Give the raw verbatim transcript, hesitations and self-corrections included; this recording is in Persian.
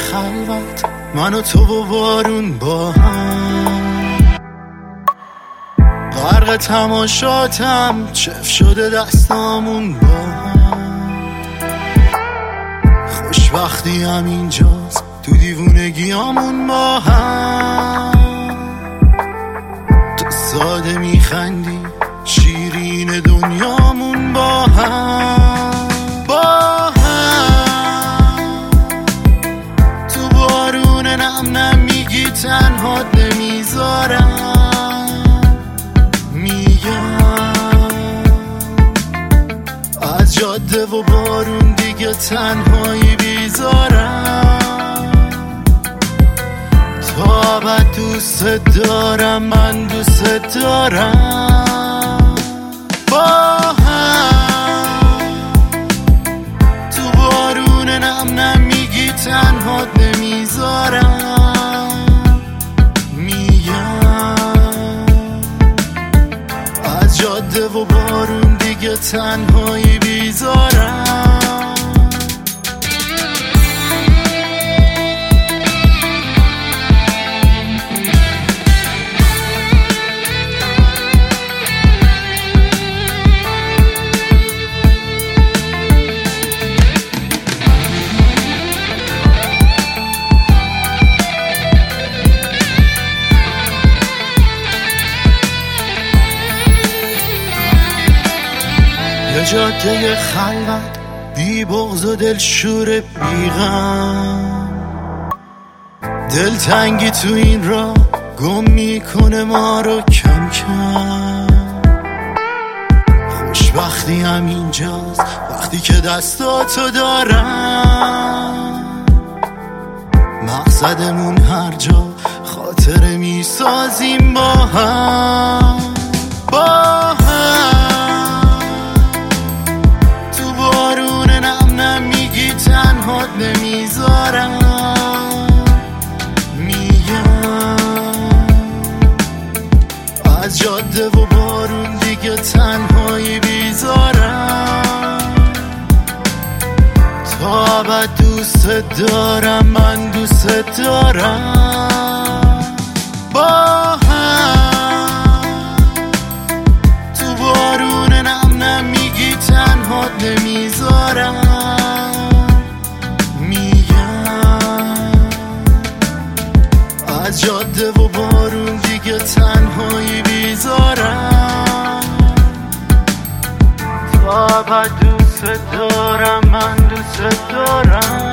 خلوت، من و تو و بارون با هم. غرق تماشاتم، چف شده دستامون با هم. خوشبختی هم اینجاست، تو دیوونگیامون با هم. تو ساده میخندی، شیرین دنیامون با هم. با هم تو بارون نم نم میگی تنها نمیذارم. میگم از جاده و بارون دیگه تنهایی بیزارم. تا ابد دوست دارم، من دوست دارم. با هم تو بارون نم نم میگی تنها نمیذارم. میگم از جاده و بارون دیگه تنهایی بیزارم. جاده خلوت، بی بغض و دلشور بیغم. دلتنگی تو این را گم میکنه ما رو کم کم. خوشبختی هم اینجاست وقتی که دستاتو دارم. مقصدمون هر جا خاطره میسازیم با هم. با هم تنها نمیذارم. میگم از جاده و بارون دیگه تنهایی بیزارم. تا ابد دوست دارم، من دوست دارم. با هم تو بارون نم نم میگی تنها نمیذارم. از جاده و بارون دیگه تنهایی بیزارم. تا ابد دوست دارم، من دوست دارم.